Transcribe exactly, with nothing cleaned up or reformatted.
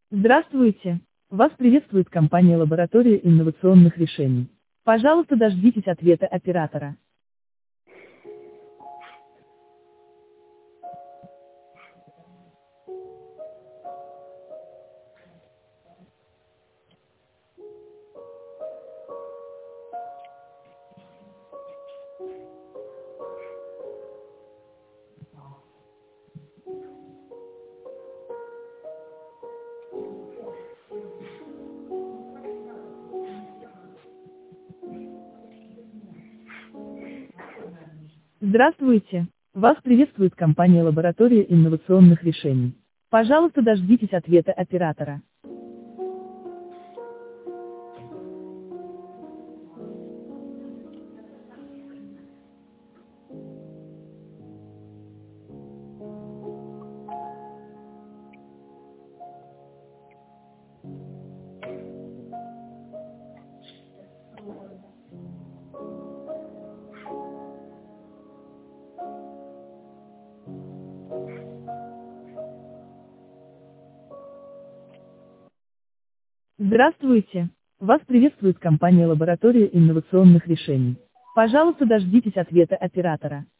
Здравствуйте! Вас приветствует компания «Лаборатория инновационных решений». Пожалуйста, дождитесь ответа оператора. Здравствуйте! Вас приветствует компания «Лаборатория инновационных решений». Пожалуйста, дождитесь ответа оператора. Здравствуйте! Вас приветствует компания «Лаборатория инновационных решений». Пожалуйста, дождитесь ответа оператора.